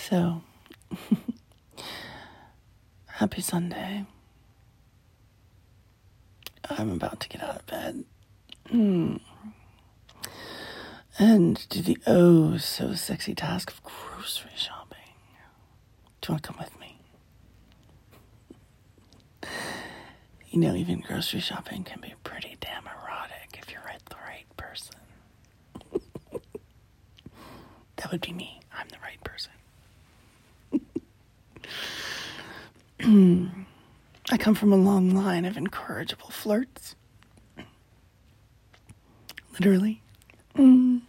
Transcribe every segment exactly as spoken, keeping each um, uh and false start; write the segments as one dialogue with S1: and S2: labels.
S1: So, happy Sunday. I'm about to get out of bed. Hmm. And do the oh so sexy task of grocery shopping. Do you want to come with me? You know, even grocery shopping can be pretty damn erotic if you're with the right person. That would be me. I'm the right person. I come from a long line of incorrigible flirts. Literally. Mm.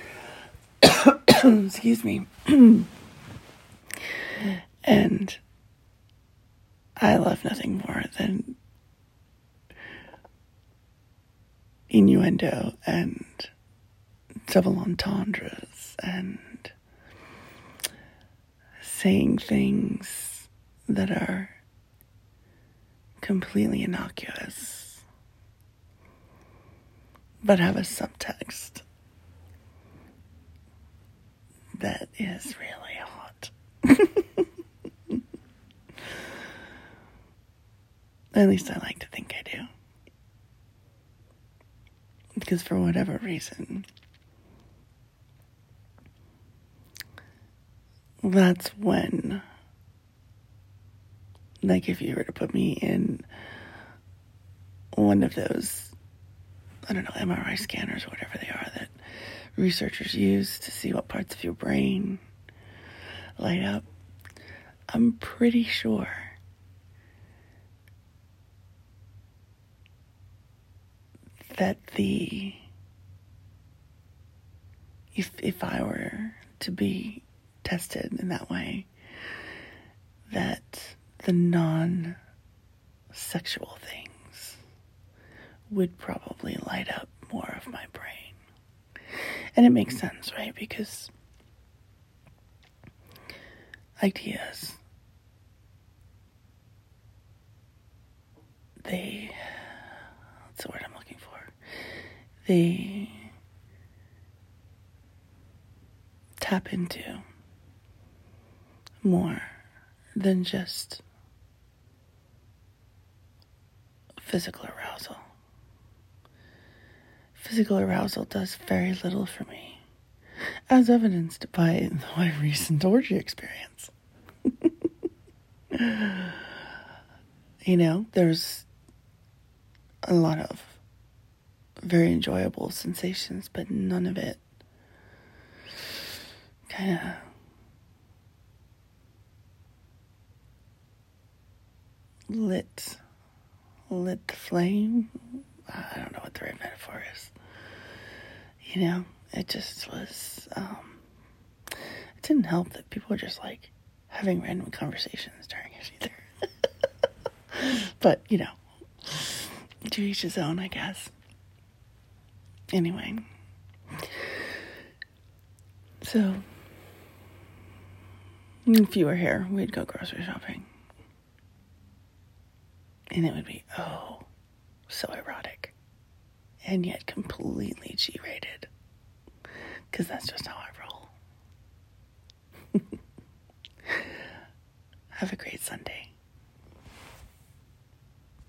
S1: Excuse me. And I love nothing more than innuendo and double entendres and saying things that are completely innocuous but have a subtext that is really hot. At least I like to think I do. Because for whatever reason, that's when, like if you were to put me in one of those, I don't know, M R I scanners or whatever they are that researchers use to see what parts of your brain light up, I'm pretty sure that the, if if I were to be tested in that way, that the non-sexual things would probably light up more of my brain. And it makes sense, right? Because ideas, they, what's the word I'm looking for? They tap into more than just physical arousal. Physical arousal does very little for me, as evidenced by my recent orgy experience. You know, there's a lot of very enjoyable sensations, but none of it kind of lit, lit the flame. I don't know what the right metaphor is. You know, it just was, um, it didn't help that people were just like having random conversations during it either. But, you know, to each his own, I guess. Anyway. So, if you were here, we'd go grocery shopping. And it would be, oh, so erotic. And yet completely G-rated. Because that's just how I roll. Have a great Sunday.